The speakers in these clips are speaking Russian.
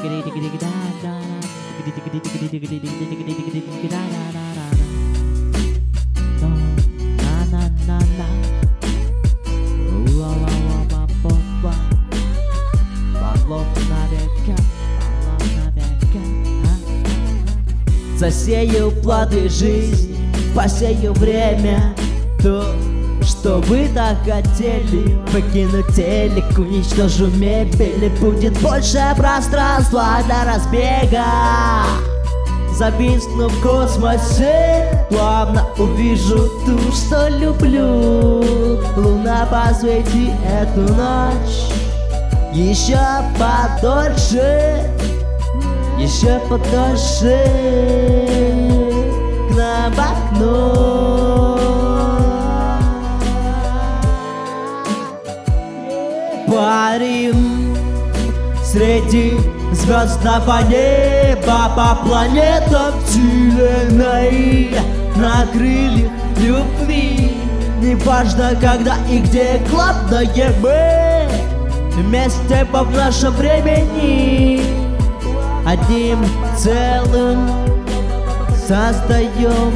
Засею плоды жизни, посею время, то, что вы так хотели. Покину телек, уничтожу мебель, и будет больше пространства для разбега. Зависну в космосе, плавно увижу ту, что люблю. Луна, посвети эту ночь еще подольше, еще подольше к нам в окно. Парим среди звездного неба по планетам вселенной, на крыльях любви. Неважно когда и где, главное мы вместе в нашем времени. Одним целым создаем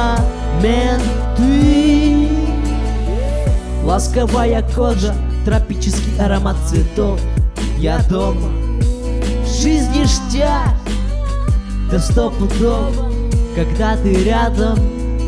моменты. Ласковая кожа, тропический аромат цветов. Я дома, жизнь ништяк, да 100 пудов, когда ты рядом.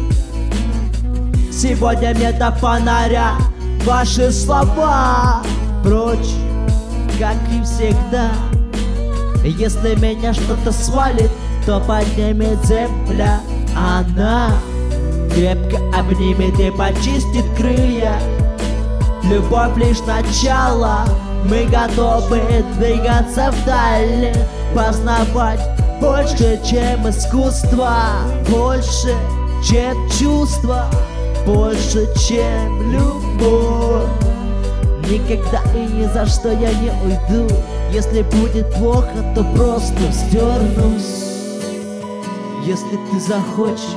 Сегодня мне до фонаря ваши слова прочь, как и всегда. Если меня что-то свалит, то поднимет земля. Она крепко обнимет и почистит крылья. Любовь лишь начало, мы готовы двигаться вдаль, познавать больше, чем искусство, больше, чем чувство, больше, чем любовь. Никогда и ни за что я не уйду. Если будет плохо, то просто сдернусь. Если ты захочешь,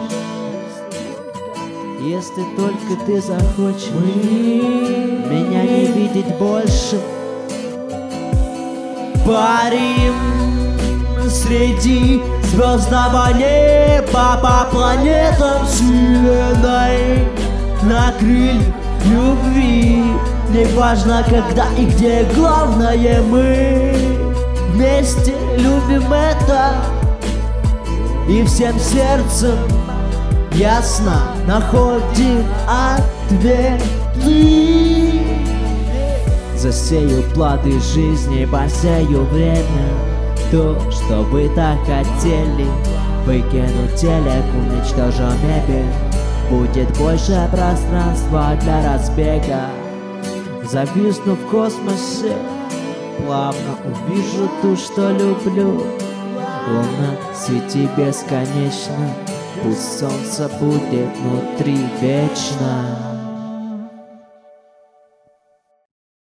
если только ты захочешь меня не видеть больше. Парим среди звездного неба по планетам вселенной, на крыльях любви. Неважно когда и где, главное мы вместе любим это. И всем сердцем ясно находим ответы. Засею плоды жизни, посею время, то, что вы так хотели. Выкину телек, уничтожу мебель, будет больше пространства для разбега. Зависну в космосе, плавно увижу ту, что люблю. Луна, свети бесконечно, пусть солнце будет внутри вечно.